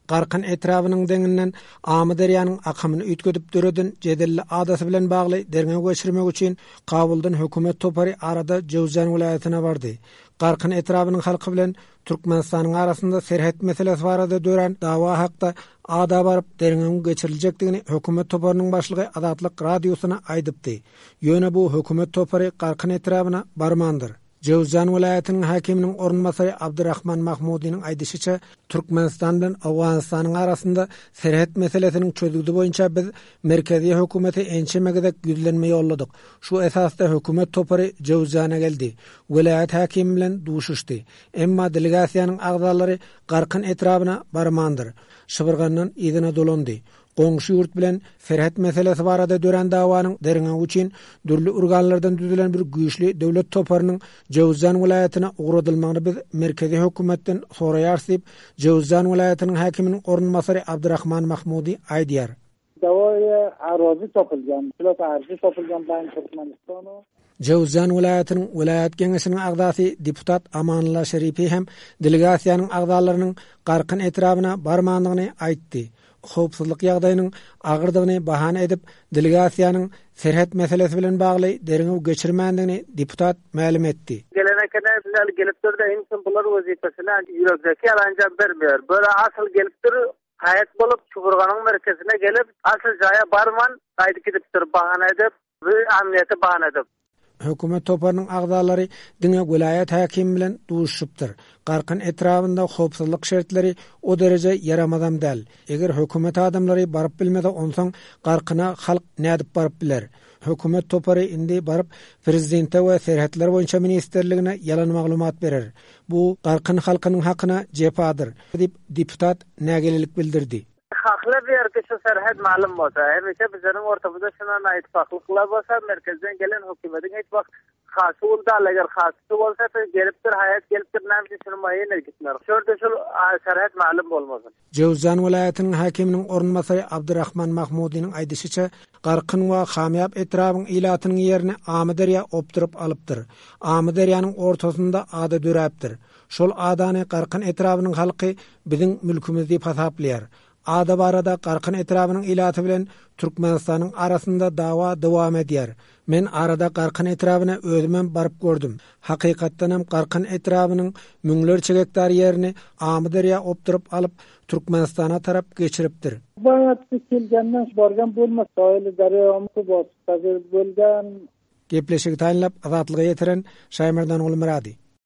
Qarqın etrafının deňinden Amudarýanyň akymyny üýtgedip döredin jedelli adasy bilen bagly derňe geçirmek üçin Kabuldan hökümet topary arada Jowzjan vilayatyna bardy. Qarqın etrafının halky bilen Türkmenistanyň arasynda serhat meselesi barada dören dawa hakda ada barıp derňe geçiriljekdigini hökümet toparynyň başlygy Adatlyk radiosyna aýdypdy. Ýöne bu hökümet topary Qarqın etrafyna barmandyr. Jowzjan vilayatynyň hakiminiň ornmasary Abdurrahman Mahmudynyň aýdysýaça, Türkmenistan bilen Awganistanyň arasynda serhat meselesiniň çözüldi boýunça biz merkezi hökümeti ençemegedek güzlenme ýolladyk. Şu esasda hökümet topary Jowzjana geldi. Vilayat hakimi bilen duşuşdy. Emma delegasiýanyň agzalary Qarqyn etrafyna barmandyr. Şybyrgandan ýygyna dolandy. Goňşy ýurt bilen serhat meselesi barada dören dawanyň derňe üçin dürli organlardan düzülen bir güýçli döwlet toparynyň Jowzjan vilayatyna uğradylmagyny biz merkezi hökümetden soraýarsyp, Jowzjan vilayatynyň hakiminiň ornmasary Abdurrahman Mahmudi aýdýar. Dawaya arazi topulgan, pilot arazi topulgan bilen Türkmenistanyň Jowzjan vilayatynyň vilayat geňeşiniň agdasy deputat Amanullah Şerifi hem delegasiýanyň agdalarynyň Qarqyn etrafyna barmandygyny aýtdy. Howpsuzlyk ýagdaýynyň agyrdygyny bahana edip, delegasiýanyň serhat meselesi bilen bagly derňe geçirmändigini deputat ma'lum etdi. Gelenekine bilen gelip durda insan bular wezipesine ýürekdeki alanjam bermiyor. Böyle asıl gelip dur hayat bolup Çuburganyň merkezine gelip asıl jaya barman gaýdy gidip dur bahana edip we amniýeti bahana edip. Hökümet toparynyň agdalary diňe vilayat hakimi bilen duşuşypdyr. Qarqyn etrafynda howpsuzlyk şertleri o derece yaramadam däl. Eger hökümet adamlary baryp bilmede onsoň Qarqyna halk nädip baryp biler. Hökümet topary indi baryp prezidente we serhatlar boýunça ministerligine ýalan maglumat berer. Bu Qarqyn halkynyň hakyna jepadyr dip deputat nägelelik bildirdi. Haklar diýer ki şu serhat malum bolsa, hemçe bizleriň ortamyzda şuna ittifaklyklyklar bolsa, merkezden gelen hökümetiň hiç wagt hasy bolsa, eger hasy bolsa gelipdir hayat gelipdir näme şunu maýyna gitmer. Şurda şu serhat malum bolmasyn. Jowzjan vilayatynyň hakiminiň ornmasary Abdurrahman Mahmudynyň aýdysýaça, Qarqyn we Hamyap etrabyň ilatynyň ýerini Amudarya opturup alypdyr. Amudaryanyň ortasynda ada döräpdir. Şol adany Qarqyn etrabynyň halky biziň mülkümiz diýip hasaplaýar. Ada barada Qarqyn etrafynyň ilaty bilen Türkmenistanyň arasynda dawa dowam edýär. Men arada Qarqyn etrafyna özümem baryp gördüm. Hakykatdan hem Qarqyn etrafynyň müňlerçe hektar ýerini Amudarya opturup alyp Türkmenistana tarap geçiripdir. Bayatda kelgenden bargan bolmasa, aýly darýamyzy bolsa, bolgan Gepleşik taýlap azatlyga ýetiren Şaýmerdan Ulmuradi.